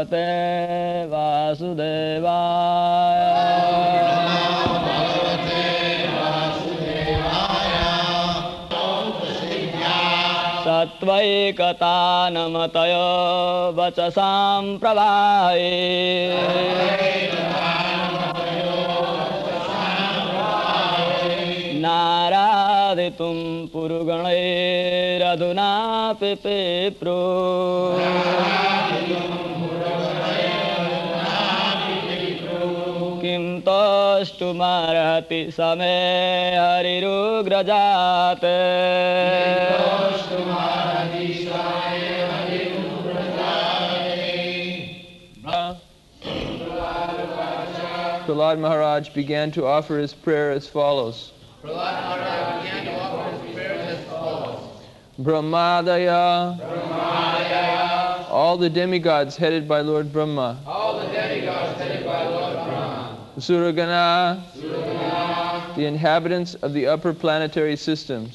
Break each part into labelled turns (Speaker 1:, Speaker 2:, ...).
Speaker 1: Bhagavate Vasudevaya Satvaikatanamatayo vachasam prabhaye Naraditum Puruganayiradhuna Pipipru Kim Toshtumarati Same Harirugrajate
Speaker 2: Prahlad Maharaj began to offer his prayer as follows. Brahmadaya, all the demigods headed by Lord Brahma. Suragana, the inhabitants of the upper planetary systems.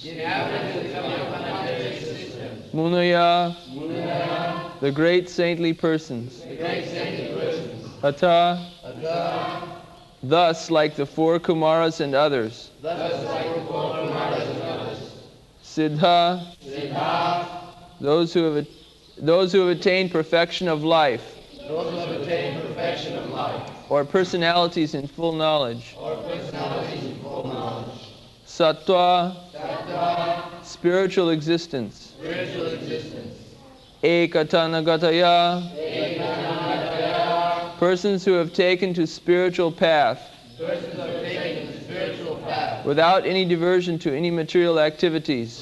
Speaker 2: Munaya, the great saintly persons. Hata, thus like the four Kumaras and others. Siddha, those who have attained perfection of life. Or personalities in full knowledge. Sattva, spiritual existence. Ekatanagataya, persons who have taken to spiritual path. Without any diversion to any material activities.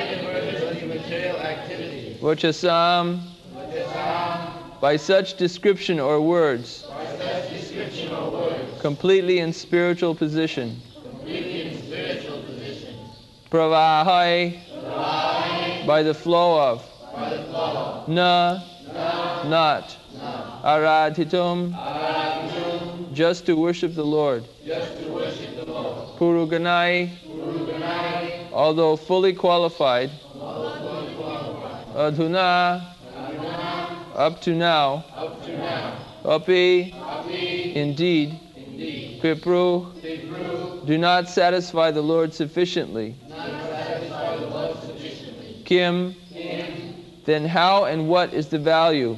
Speaker 2: Vachasam, by such description or words. Completely in spiritual position. Pravahai, by the flow of. Na, not. Aradhitum, just to worship the Lord. Puruganai, although fully qualified. Adhuna, up to now. Api, indeed. Pipru, do not satisfy the Lord sufficiently. Kim, then how and what is the value?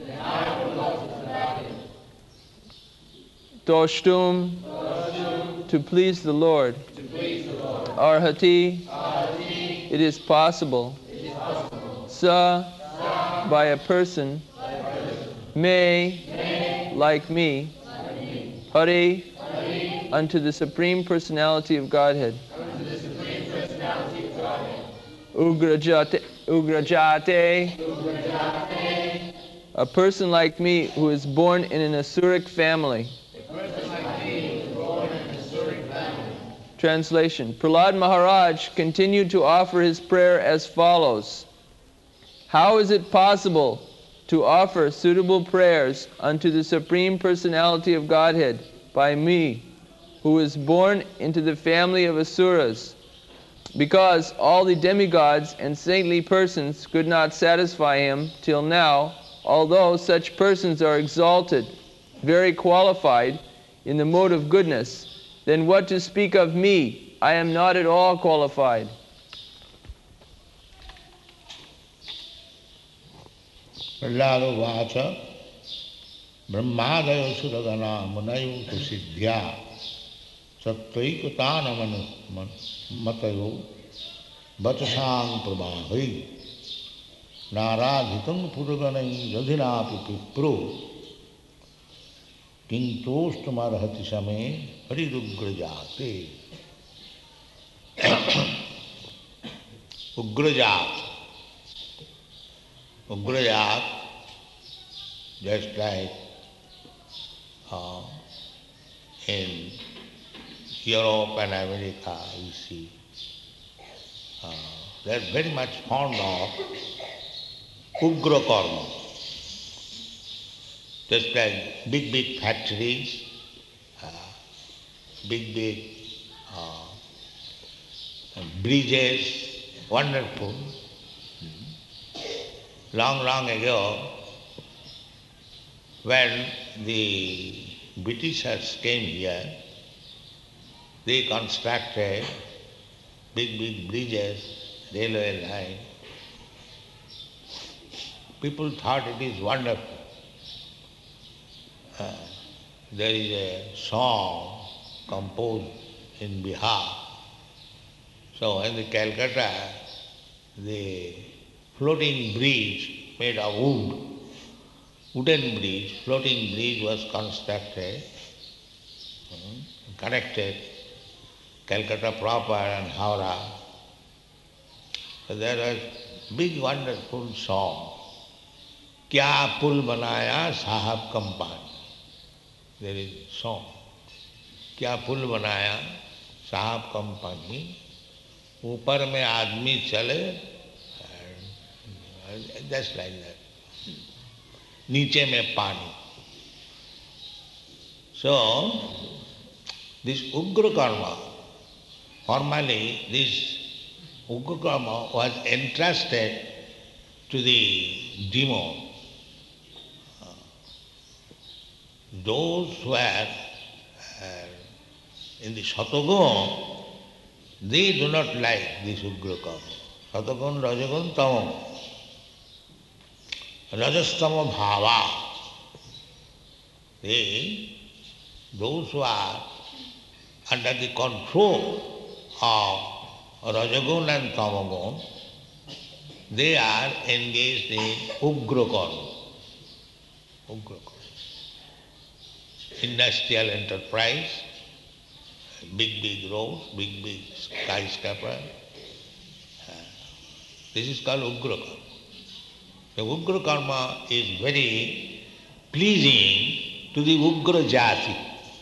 Speaker 2: Toshtum, to please the Lord. Arhati, it is possible. Sa, by a person. May, like me. Hari, unto the Supreme Personality of Godhead. Ugrajate, a person like me who is born in an Asuric family. Translation. Prahlad Maharaj continued to offer his prayer as follows. How is it possible to offer suitable prayers unto the Supreme Personality of Godhead by me, who is born into the family of Asuras, because all the demigods and saintly persons could not satisfy him till now, although such persons are exalted, very qualified in the mode of goodness, then what to speak of me? I am not at all qualified.
Speaker 3: Prahlada Vacha Brahmadaya Suragana Munayu Siddhya Sattvaikatana Matayo Vachasang Prabhahi Naradhitam Puraganai Yadhinapi Pipru Kintoshtamarhati Same Haridugrajate Ugrajat, just like in Europe and America, you see, they are very much fond of Ugra Karma. Just like big factories, big bridges, wonderful. Long ago, when the Britishers came here, they constructed big bridges, railway line. People thought it is wonderful. There is a song composed in Bihar. So in the Calcutta, the floating bridge made of wooden bridge, floating bridge was constructed, connected Calcutta proper and Howrah. So there was big wonderful song. Kya pul banaya sahab company. There is a song. Kya pul banaya sahab company. ऊपर में आदमी चले, just like that. नीचे में पानी. So, this Ugra karma, formally this Ugra karma was entrusted to the demon. Those who are in the Satagun, they do not like this Ugra karma. Satagun, Rajagun, Tamagun. Rajastama bhava. Those who are under the control of Rajagun and Tamagun, they are engaged in Ugra karma. Ugra karma. Industrial enterprise, big roads, big skyscraper. This is called Ugra karma. The Ugra karma is very pleasing to the Ugra jati.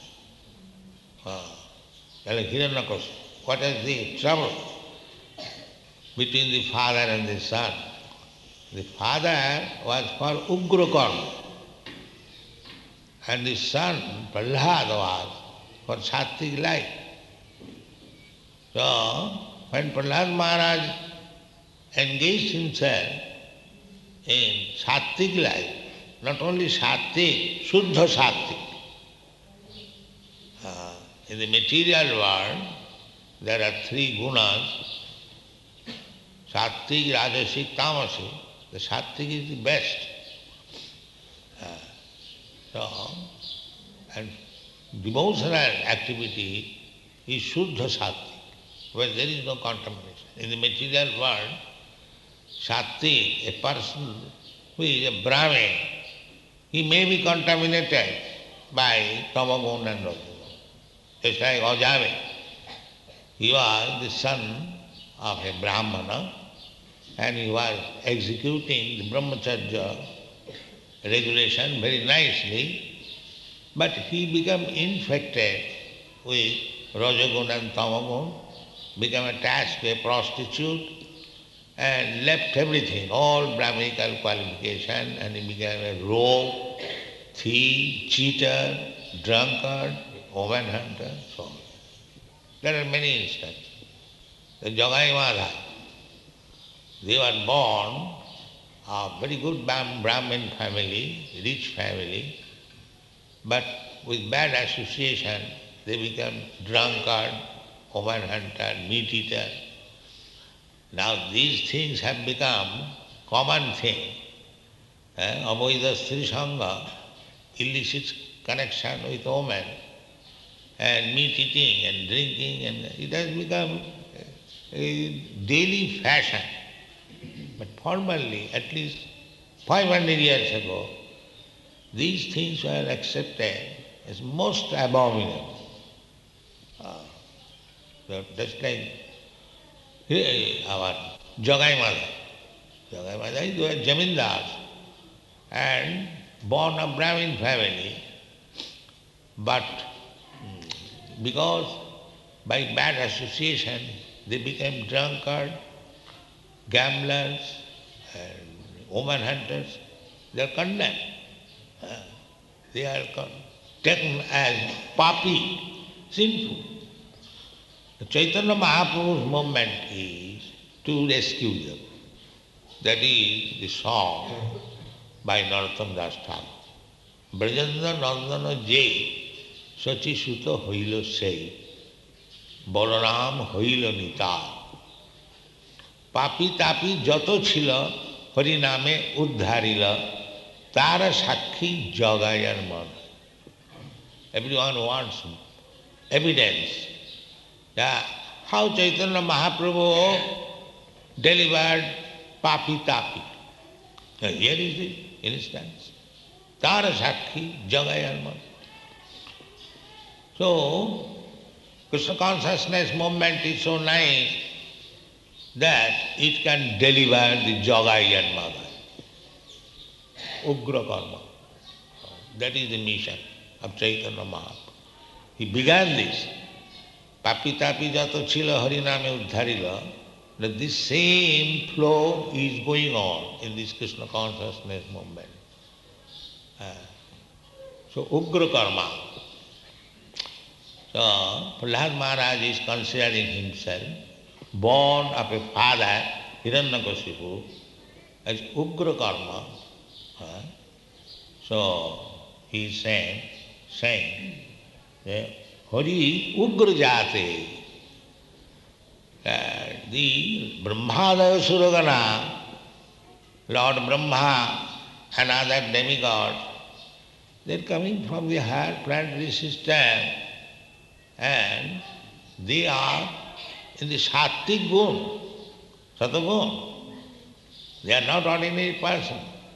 Speaker 3: Like Hiranyakashipu, what is the trouble between the father and the son? The father was for Ugra karma, and the son, Prahlad, was for Sattvic life. So, when Prahlad Maharaj engaged himself in Sattvic life, not only Sattvic, Shuddha Sattvic. In the material world, there are three gunas, Sattvic, Rajasic, Tamasic. The Sattvic is the best. And devotional activity is Shuddha Sattvic, where there is no contamination. In the material world, Sattvic, a person who is a Brahmin, he may be contaminated by Tamagun and Rajagun. Just like Ajami. He was the son of a Brahmana and he was executing the Brahmacharya regulation very nicely, but he became infected with Rajagun and Tamagun, became attached to a prostitute and left everything, all Brahminical qualification, and he became a rogue, thief, cheater, drunkard, woman hunter, so on. There are many instances. The Jagai Madha, they were born of very good Brahmin family, rich family, but with bad association they become drunkard, woman hunter, meat eater. Now these things have become common thing. Avaidha Stri Sangha, illicit connection with women, and meat eating and drinking, and it has become a daily fashion. But formerly, at least 500 years ago, these things were accepted as most abominable. So just like our Jagai Mada. Jagai Mada is a Jamindar and born of Brahmin family, but because by bad association they became drunkard, gamblers, and woman hunters. They are condemned. They are taken as papi, sinful. The Chaitanya Mahaprabhu's movement is to rescue them. That is the song by Narottam Das Thakur. Brajendra নন্দন যে শচী সুত হইল সেই, বলরাম হইল নিতা। পাপী তাপী যত ছিল হরিনামে উদ্ধারিল, তার সাক্ষী জগাইয়ার মন। Everyone wants evidence that how Chaitanya Mahaprabhu delivered papi tapi. Here is the instance. Tara Sakhi Jagayarman. So, Krishna consciousness movement is so nice that it can deliver the Jagayarma, Ugra Karma. That is the mission of Chaitanya Mahaprabhu. He began this. Papi tapi jato chila hariname uddharila. That this same flow is going on in this Krishna consciousness movement. So Ugra Karma. So Prahlad Maharaj is considering himself born of a father, Hiranyakashipu, as Ugra Karma. So he is saying Hari Ugra Jate. The Brahmadaya Suragana, Lord Brahma and other demigods, they are coming from the higher planetary system and they are in the Sattvic gun, Satagun. They are not ordinary person.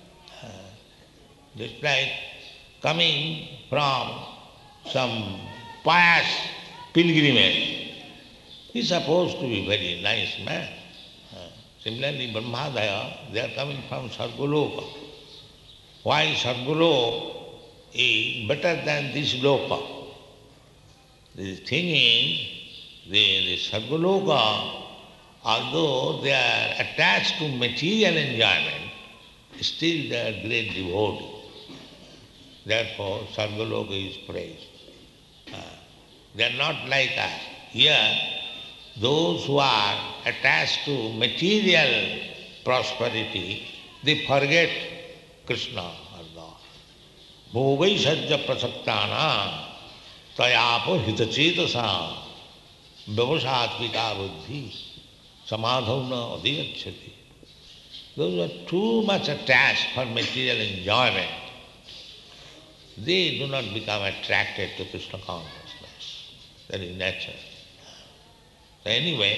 Speaker 3: Just like coming from some pious pilgrimage. He is supposed to be very nice man. Similarly, Brahmadaya, they are coming from Sargaloka. Why Sargaloka is better than this Loka? The thing is, the Sargaloka, although they are attached to material enjoyment, still they are great devotees. Therefore, Sargaloka is praised. They are not like us. Here, those who are attached to material prosperity, they forget Krishna or God. Bhogai sajja prasaktana tayapo hitachetasa vyavasatmika buddhi samadhavna adhiyacchati. Those who are too much attached for material enjoyment, they do not become attracted to Krishna consciousness. That is nature. So anyway,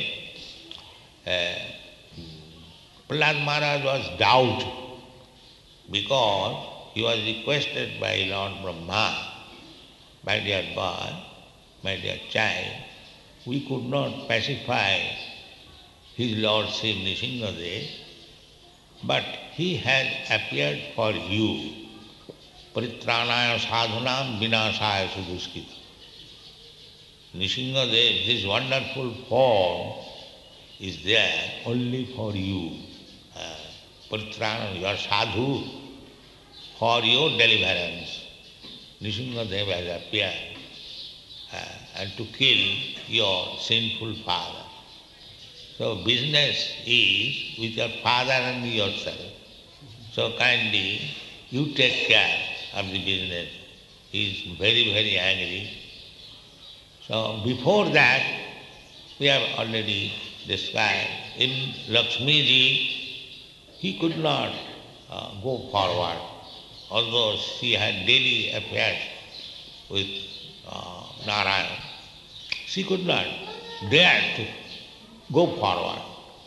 Speaker 3: Prahlad Maharaj was doubted because he was requested by Lord Brahma, my dear boy, my dear child, we could not pacify his lordship Nrsimhadev, but he has appeared for you. Paritranaya sadhunam vinasaya sudhuskita. Nrsimhadev, this wonderful form is there only for you. Paritranaya, you are sadhu, for your deliverance. Nrsimhadev has appeared and to kill your sinful father. So business is with your father and yourself. So kindly you take care of the business. He is very, very angry. So before that, we have already described, in Lakshmiji, he could not go forward. Although she had daily affairs with Narayan, she could not dare to go forward.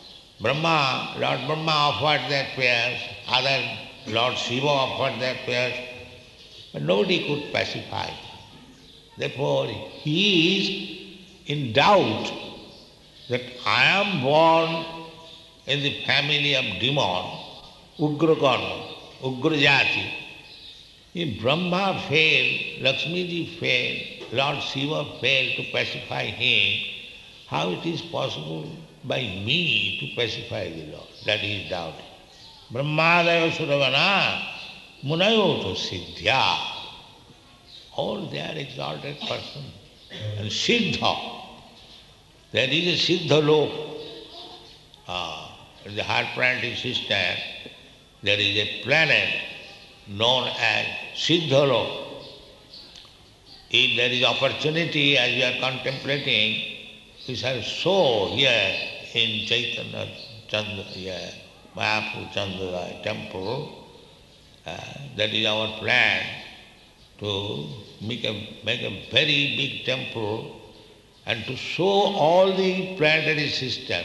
Speaker 3: Lord Brahma offered their prayers, other Lord Shiva offered their prayers, but nobody could pacify. Therefore, he is in doubt that I am born in the family of demon, Ugra Karma, Ugra Jati. If Brahma failed, Lakshmiji failed, Lord Shiva failed to pacify him, how it is possible by me to pacify the Lord? That he is doubting. Brahmadaya Suragana Munayoto Siddhya. All they are exalted persons. And Siddha, there is a Siddha Lok. In the higher planetary system, there is a planet known as Siddhalo. If there is opportunity, as we are contemplating, we shall show here in Chaitanya Chandra, Mahaprabhu Chandra temple. That is our plan, to make a very big temple and to show all the planetary system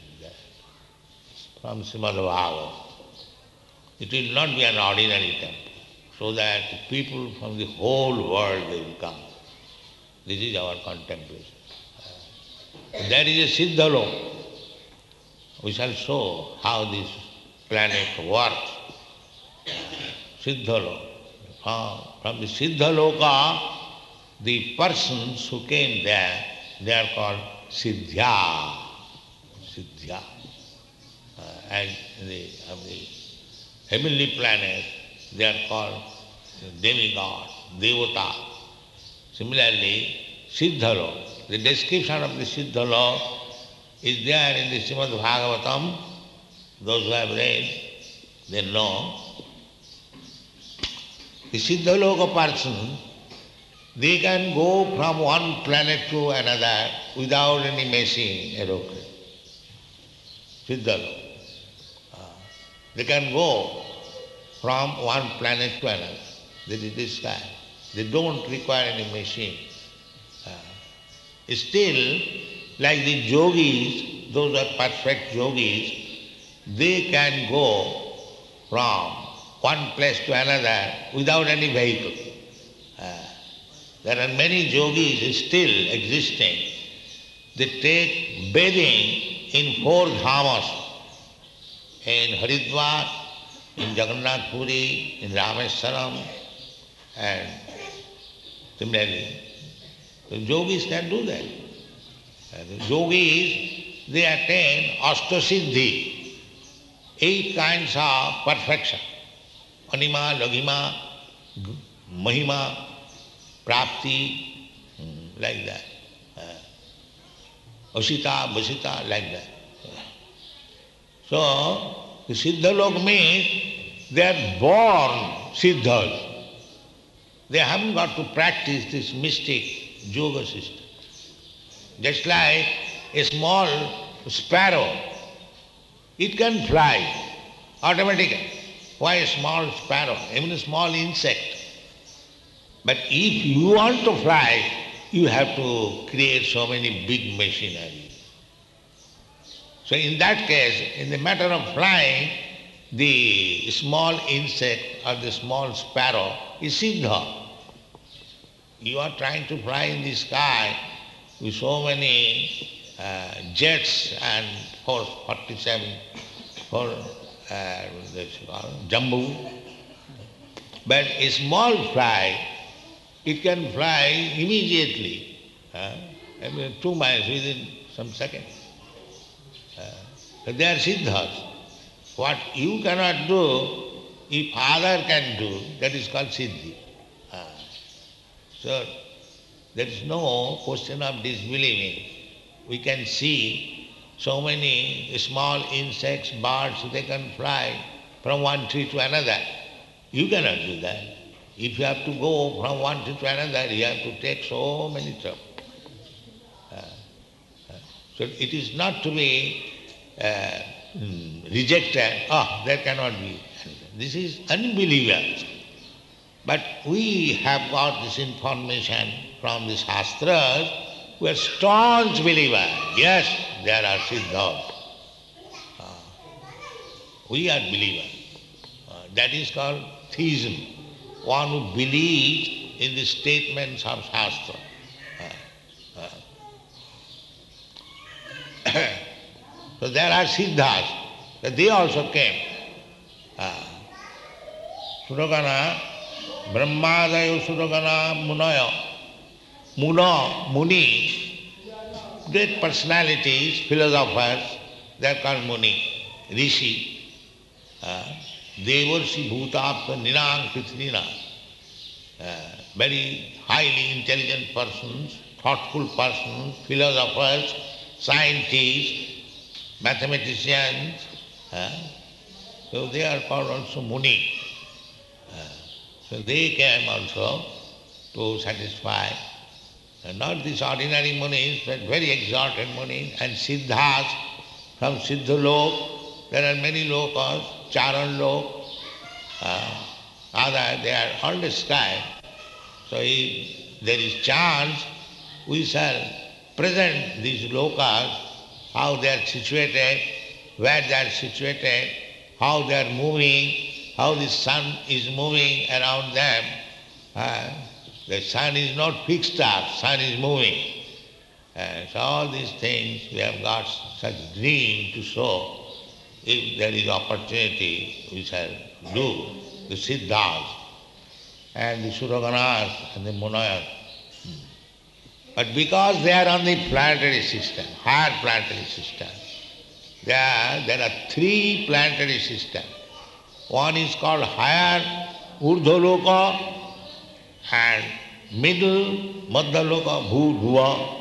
Speaker 3: from Srimad Bhagavatam. It will not be an ordinary temple, so that people from the whole world they will come. This is our contemplation. That is a Siddhalo. We shall show how this planet works. Siddhalo. From the Siddhaloka, the persons who came there, they are called Siddhya. Siddhya. And the heavenly planet, they are called demigod, devata. Similarly, Siddhalo, the description of the Siddhalo is there in the Srimad Bhagavatam. Those who have read, they know. The Siddhaloka person, they can go from one planet to another without any machine, aeroplane. Siddhaloka. They can go from one planet to another. That is the sky. They don't require any machine. Still, like the yogis, those are perfect yogis, they can go from one place to another without any vehicle. There are many yogis still existing. They take bathing in 4 dhamas, in Haridwar, in Jagannath Puri, in Rameswaram, and similarly. The yogis can do that. The yogis, they attain Ashtasiddhi, 8 kinds of perfection. Anima, Laghima, Mahima, Prapti, like that. Asita, Vasita, like that. So, the Siddhalok means they are born Siddhas. They haven't got to practice this mystic yoga system. Just like a small sparrow, it can fly automatically. Why a small sparrow? Even a small insect. But if you want to fly, you have to create so many big machinery. So in that case, in the matter of flying, the small insect or the small sparrow is Siddha. You are trying to fly in the sky with so many jets and 447, Jambu. But a small fly, it can fly immediately, 2 miles within some seconds. They are Siddhas. What you cannot do, if other can do, that is called Siddhi. So there is no question of disbelieving. We can see so many small insects, birds, they can fly from one tree to another. You cannot do that. If you have to go from one tree to another, you have to take so many trouble. So it is not to be rejected, there cannot be. This is unbelievers. But we have got this information from the Shastras. We are staunch believers. Yes, there are Siddhas. We are believers. That is called theism. One who believes in the statements of Shastra. So there are Siddhas. They also came. Suragana, Brahmadayo Suragana Munaya. Muni, great personalities, philosophers, they are called Muni, Rishi. Devarshi Bhutapta Ninang Pithrina. Very highly intelligent persons, thoughtful persons, philosophers, scientists, mathematicians. So they are called also Muni. So they came also to satisfy not these ordinary munis, but very exalted munis and siddhas from Siddhalok. There are many lokas, Charan lok, other, they are all described. So if there is chance, we shall present these lokas, how they are situated, where they are situated, how they are moving, how the sun is moving around them. The sun is not fixed star, sun is moving. So all these things we have got such dream to show. If there is opportunity, we shall do the siddhas and the suraganas and the munayas. But because they are on the planetary system, higher planetary system, there are three planetary systems. One is called higher urdhaloka and middle madhyaloka bhu-dhuva,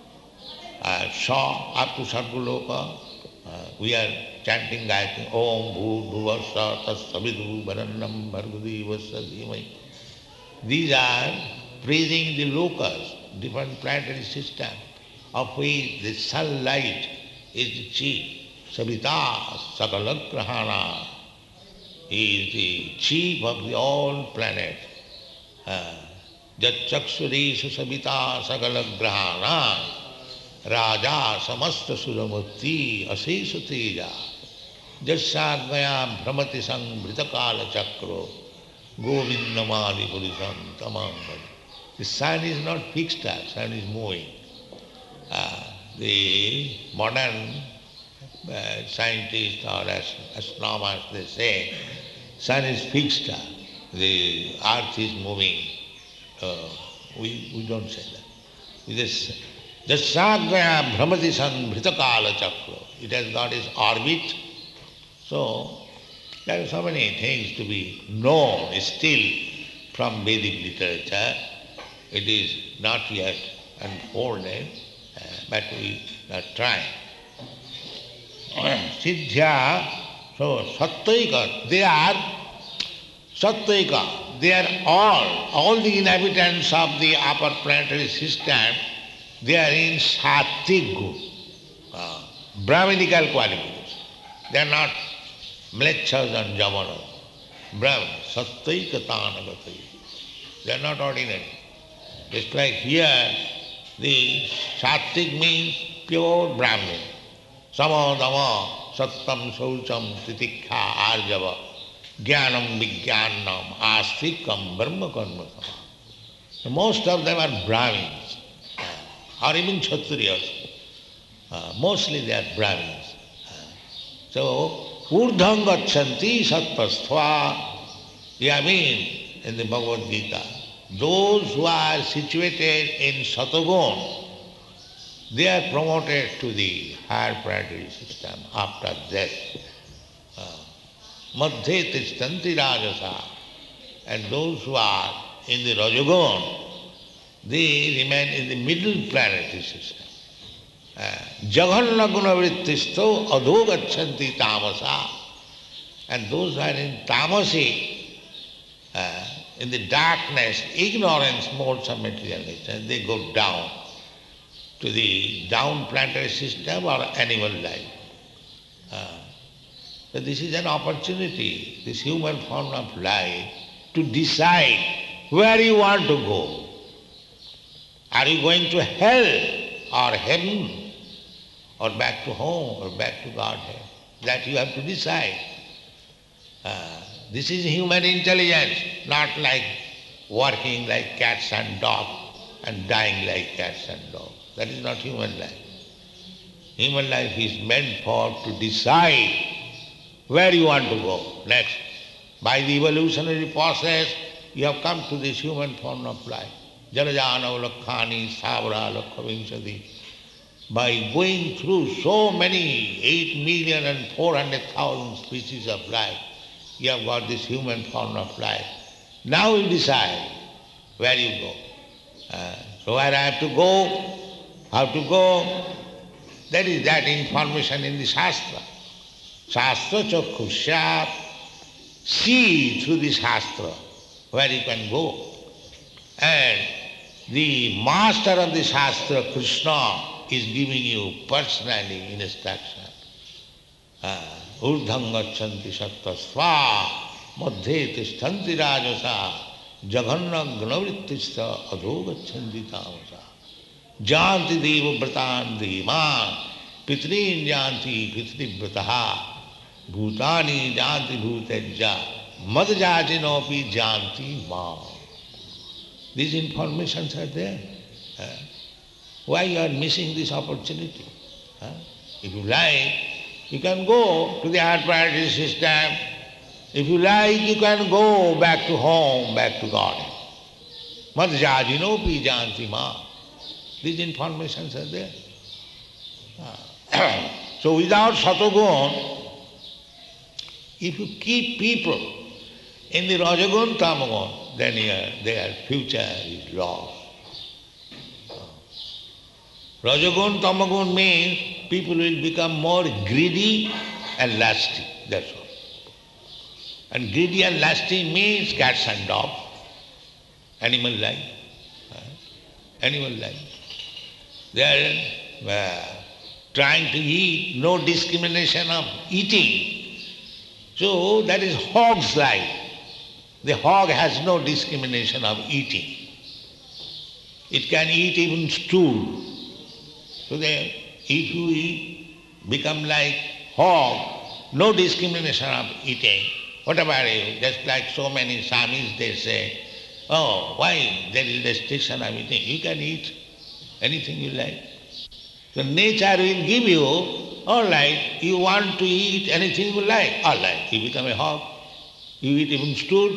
Speaker 3: sa up to sargaloka. We are chanting Gayatri, Om bhu-dhuva sa tas-savidu varannam bhargadevasya dhimai. These are praising the lokas, different planetary system, of which the sunlight is the chief. Savita sakalagrahana is the chief of the all planet. Jatchaksureshu savita sakalagrahana raja samasta suramurti asesha teja jasyagmayam brahmati sanghritakala chakro govindamadi purisam tamam. The sun is not fixed, the sun is moving. The modern scientists or astronomers, they say, sun is fixed, the earth is moving. We don't say that. We just Jasyagaya Brahmati Sanghritakala Chakra. It has got its orbit. So there are so many things to be known still from Vedic literature. It is not yet unfolded, but we are trying. Siddhya, so Sattvaika, they are Sattvaika. They are all the inhabitants of the upper planetary system, they are in Sattvic guna, Brahminical qualities. They are not mlechas and javanas. Brahman, Sattvaika tanagati. They are not ordinary. Just like here, the Sattvic means pure Brahmin. Sama dama sattam saucham titikha arjava jnanam vijnanam astikam brahma karma sama. Most of them are Brahmins, or even Kshatriyas. Mostly they are Brahmins. So, urdham gachanti sattvastva, I mean, in the Bhagavad Gita, those who are situated in Satagun, they are promoted to the higher planetary system after death. Madhye tishtanti rajasa. And those who are in the Rajagun, they remain in the middle planetary system. Jaghanna guna vrittisto adho gachanti tamasa. And those who are in tamasi, in the darkness, ignorance modes of material nature, they go down to the down planetary system or animal life. So this is an opportunity, this human form of life, to decide where you want to go. Are you going to hell or heaven, or back to home, or back to Godhead? That you have to decide. This is human intelligence, not like working like cats and dogs and dying like cats and dogs. That is not human life. Human life is meant for to decide where you want to go next. By the evolutionary process, you have come to this human form of life. Janajana lakhani savra lakhavimsati. By going through so many 8,400,000 species of life, you have got this human form of life. Now you decide where you go. So where I have to go, how to go, that is that information in the Shastra. Shastra chakhusya, see through the Shastra. where you can go. And the master of the Shastra, Krishna, is giving you personally instruction. Urdham gachanti sattasva madhye tishtanti rajasa jaganna gnavrittista adho gachanti tamasa janti deva vratan devan pitrin janti pitri vrataha bhutani janti bhutejja madjatinopi janti ma. These informations are there. Why you are missing this opportunity? If you like, you can go to the higher priority system. If you like, you can go back to home, back to God. Madhyajinopi janti ma. These informations are there. So without Satagun, if you keep people in the Rajagun, Tamagun, then their future is lost. Rajagun, Tamagun means people will become more greedy and lusty, that's all. And greedy and lusty means cats and dogs, animal life. Animal life. They are trying to eat, no discrimination of eating. So that is hog's life. The hog has no discrimination of eating. It can eat even stool. So if you become like hog, no discrimination of eating, what about you? Just like so many Swamis, they say, oh, why there is restriction of eating? You can eat anything you like. So nature will give you, all right, you want to eat anything you like, all right, you become a hog. You eat even stool.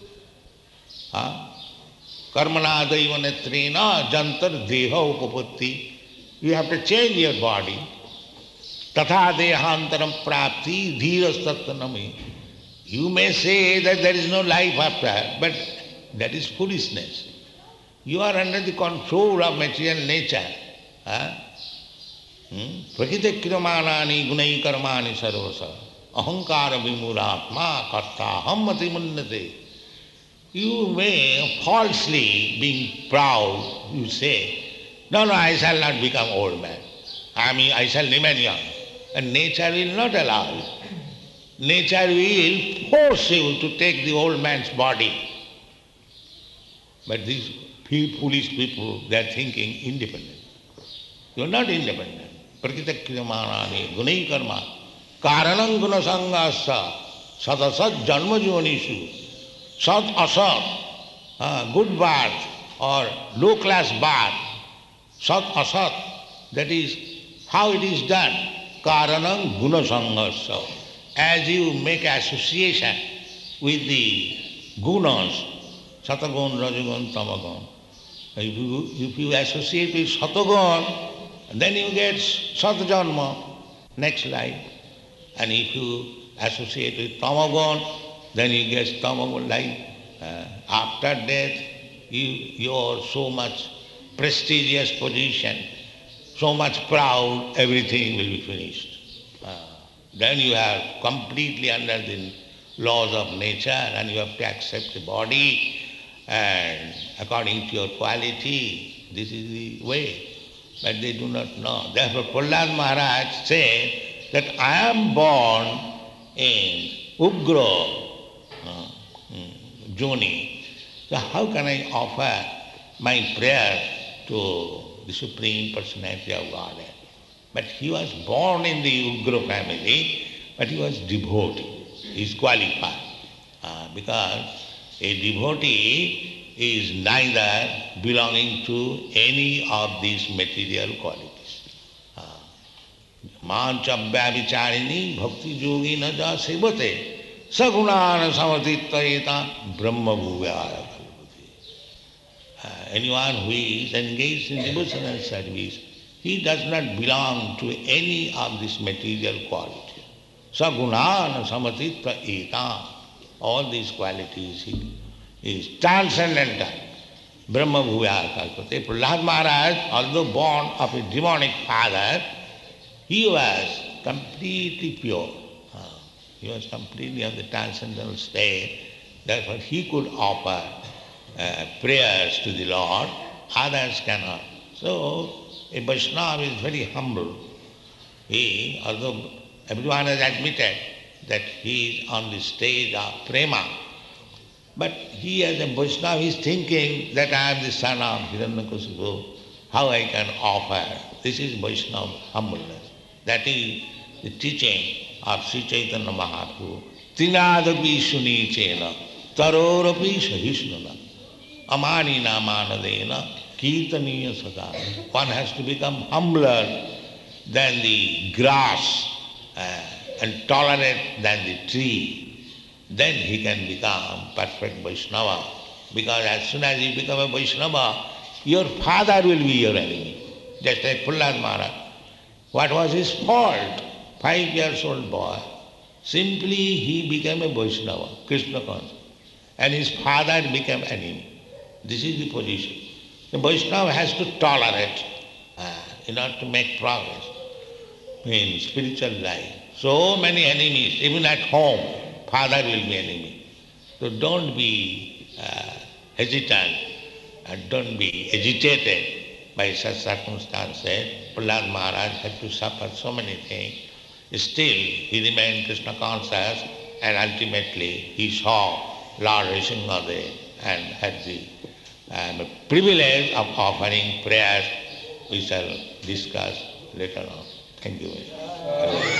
Speaker 3: Karmana daiva netrena jantar deha upapatti. You have to change your body. Tatha dehantaram prapti dhirastattanami. You may say that there is no life after, but that is foolishness. You are under the control of material nature. Prakita kriyamanani gunai karmani sarvasa. Ahankara vimuratma karta hammati munnate. You may falsely, being proud, you say, no, I shall not become old man. I shall remain young. And nature will not allow you. Nature will force you to take the old man's body. But these foolish people, they are thinking independent. You are not independent. Prakita kriyamanani gunai karma. Karanam guna sangasa sadasat janma jonishu. Sat asat, good birth or low class birth. Sat asat, that is how it is done. Karanam guna sangasa. As you make association with the gunas, Satagun, Rajagun, Tamagun. If you associate with Satagun, then you get Satjanma, next life. And if you associate with Tamagun, then you get Tamagun life. After death, you are so much prestigious position, so much proud, everything will be finished. Then you are completely under the laws of nature and you have to accept the body and according to your quality, this is the way. But they do not know. Therefore Prahlad Maharaj said that I am born in Ugra Joni. So how can I offer my prayer to the Supreme Personality of Godhead? But he was born in the Ugra family, but he was devotee. He is qualified. Because a devotee is neither belonging to any of these material qualities. Manchabhya vicharini bhakti yogi na ja sevate sagunana samatitayeta brahma bhuvaya kalpati. Anyone who is engaged in devotional service, he does not belong to any of this material quality. Sagunana samatita eta. All these qualities, he is transcendental. Brahma bhuvya kalpate. Prahlad Maharaj, although born of a demonic father, he was completely pure. He was completely of the transcendental state. Therefore he could offer prayers to the Lord, others cannot. So a Vaishnava is very humble. He, although everyone has admitted that he is on the stage of prema, but he as a Vaishnava is thinking that I am the son of Hiranyakasipu, how I can offer. This is Vaishnava humbleness. That is the teaching of Sri Chaitanya Mahaprabhu. Trinadapi sunichena, tarorapi sahishnana, amanina manadena, kirtaniya sada. One has to become humbler than the grass and tolerant than the tree. Then he can become perfect Vaishnava. Because as soon as you become a Vaishnava, your father will be your enemy. Just like Prahlad Maharaj. What was his fault? 5 years old boy. Simply he became a Vaishnava, Krishna conscious. And his father became enemy. This is the position. The Vaishnava has to tolerate in order to make progress in spiritual life. So many enemies, even at home, father will be enemy. So don't be hesitant and don't be agitated by such circumstances. Prahlad Maharaj had to suffer so many things. Still, he remained Krishna conscious and ultimately he saw Lord Nrsimhadev and had the privilege of offering prayers. We shall discuss later on. Thank you very much.